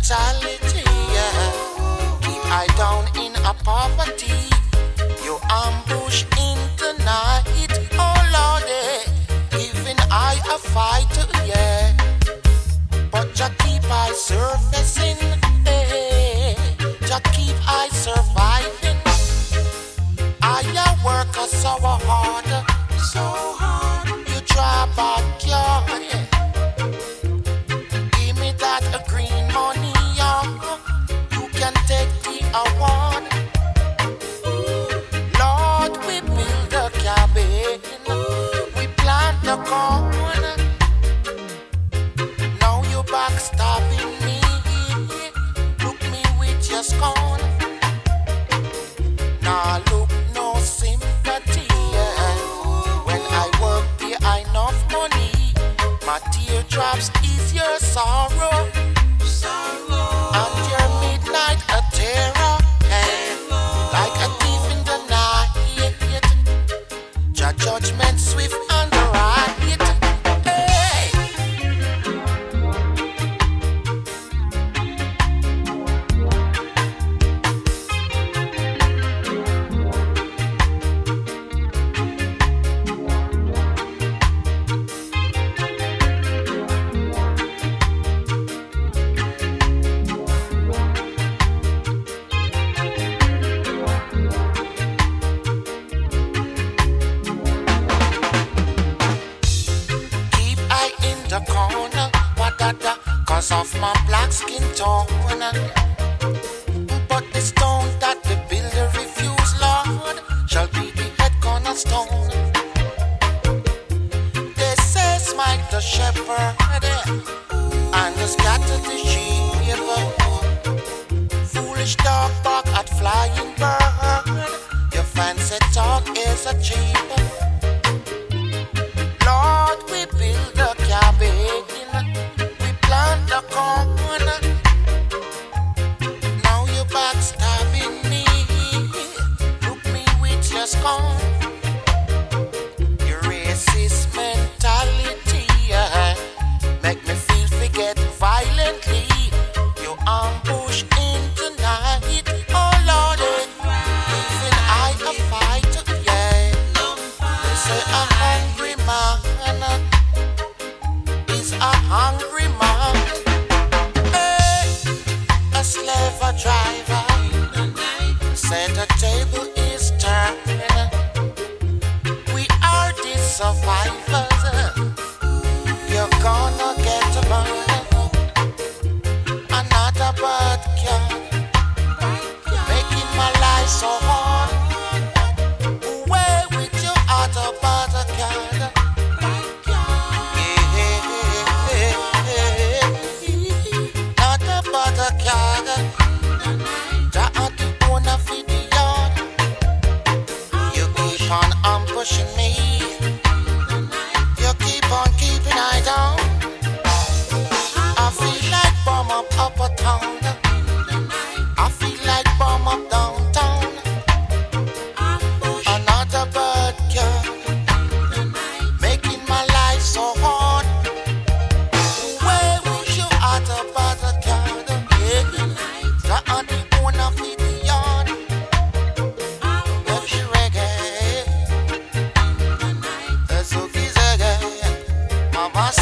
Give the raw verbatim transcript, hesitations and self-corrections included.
mentality. Yeah. Keep I down in a poverty. You ambush in the night. Oh Lordy, giving I a fight. Yeah. But just keep I surfacing. Hey. Just keep I surviving. I a worker so hard, so hard. You try back your head. Give me that a green money, yeah. You can take the award. Lord, we build a cabin, we plant the corn. Now you backstabbing me. Look me with your scorn. Nah, look no sympathy. Yeah. When I work the enough money, my teardrops is your sorrow, sorrow. And your midnight a terror. Hey. Like a thief in the night. Your judgment swift and right. Hey. The corner, wadada, cause of my black skin tone. But the stone that the builder refused, Lord, shall be the head cornerstone. They say smite the shepherd and scatter the sheep. Foolish dog bark at flying bird. Your fancy talk is a cheap. Lord, we build a cabin, we plant the corn. Now you're backstabbing me. Look me with your scorn. Your racist mentality, yeah. Make me feel forget violently. You ambush in the night. Oh Lord, even I a fight, yeah. They say a hungry man is a hungry man. Hey, a slave, a driver. Say the table is turned. We are the survivors. You're gonna get a burn. Another bird can making my life so hard. Away with your other bird can. Pushing me, you keep on keeping I down. I feel like bomb up upper town. I feel like bomb up downtown. Another bird can making my life so hard. Where would you other bird can? Yeah, the only owner of the yard. Love you reggae. Mama